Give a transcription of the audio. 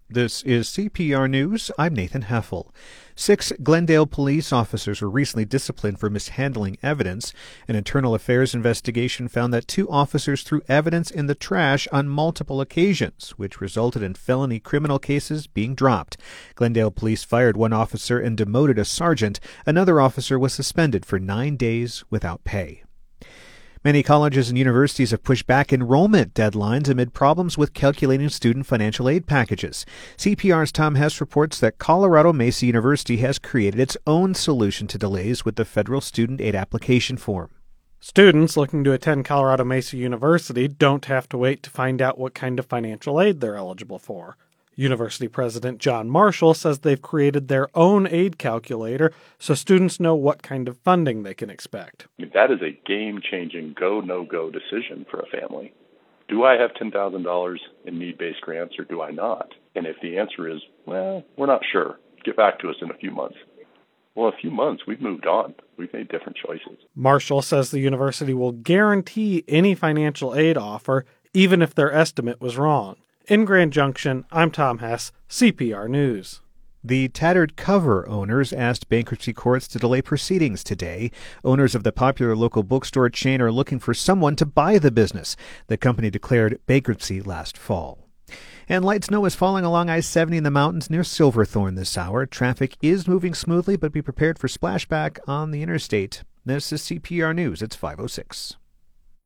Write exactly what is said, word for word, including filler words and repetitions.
This is C P R News. I'm Nathan Heffel. Six Glendale police officers were recently disciplined for mishandling evidence. An internal affairs investigation found that two officers threw evidence in the trash on multiple occasions, which resulted in felony criminal cases being dropped. Glendale police fired one officer and demoted a sergeant. Another officer was suspended for nine days without pay. Many colleges and universities have pushed back enrollment deadlines amid problems with calculating student financial aid packages. C P R's Tom Hess reports that Colorado Mesa University has created its own solution to delays with the federal student aid application form. Students looking to attend Colorado Mesa University don't have to wait to find out what kind of financial aid they're eligible for. University President John Marshall says they've created their own aid calculator so students know what kind of funding they can expect. That is a game-changing go, no-go decision for a family. Do I have ten thousand dollars in need-based grants or do I not? And if the answer is, well, we're not sure, get back to us in a few months. Well, a few months, we've moved on. We've made different choices. Marshall says the university will guarantee any financial aid offer, even if their estimate was wrong. In Grand Junction, I'm Tom Hess, C P R News. The Tattered Cover owners asked bankruptcy courts to delay proceedings today. Owners of the popular local bookstore chain are looking for someone to buy the business. The company declared bankruptcy last fall. And light snow is falling along I seventy in the mountains near Silverthorne this hour. Traffic is moving smoothly, but be prepared for splashback on the interstate. This is C P R News. It's five oh six.